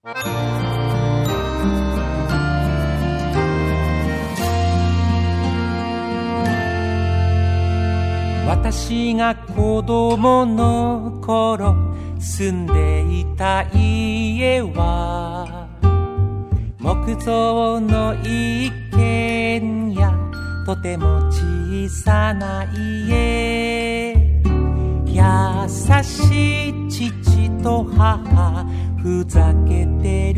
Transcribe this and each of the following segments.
私が子供の頃住んでいた家は木造の一軒家、とても小さな家。優しい父と母、ふざけてる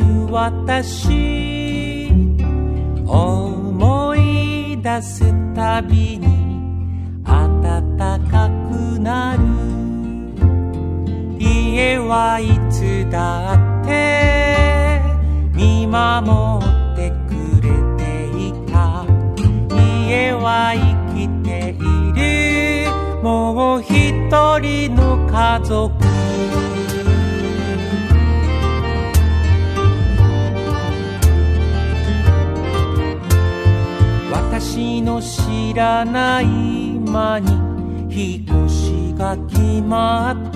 私、思い出すたびに暖かくなる。家はいつだって見守ってくれていた。家は生きている、もう一人の家族。私の知らない間に引っ越しが決まって、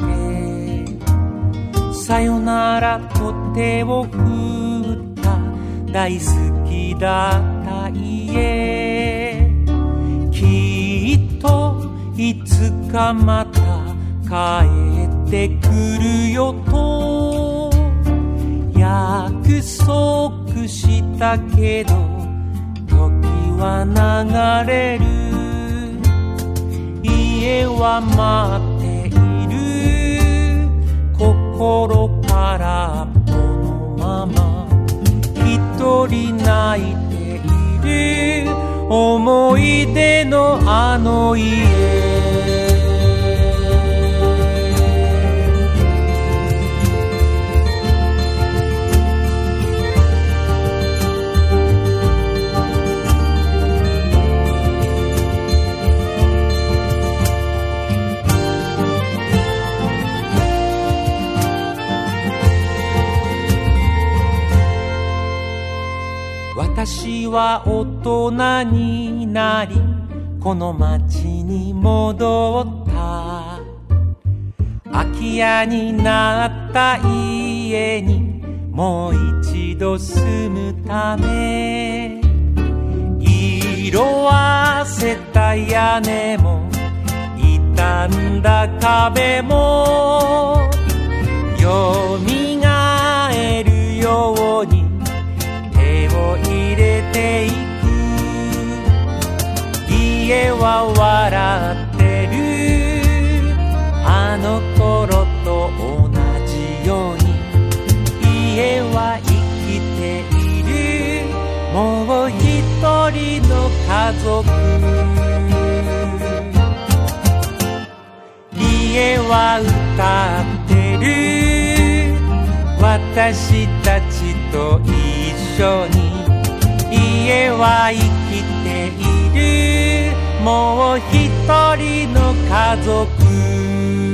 さよならと手を振った大好きだった家。きっといつかまた帰ってくるよと約束したけど、時は流れる。家は待っている、心からこのまま一人泣いている。思い出のあの家。私は大人になり、この町に戻った。空き家になった家にもう一度住むため、色あせた屋根も傷んだ壁もよみがえるように手を入れていく。家は笑ってる、あの頃と同じように。家は生きている、もう一人の家族。家は歌ってる、私たちと一緒に。家は生きている、もう一人の家族。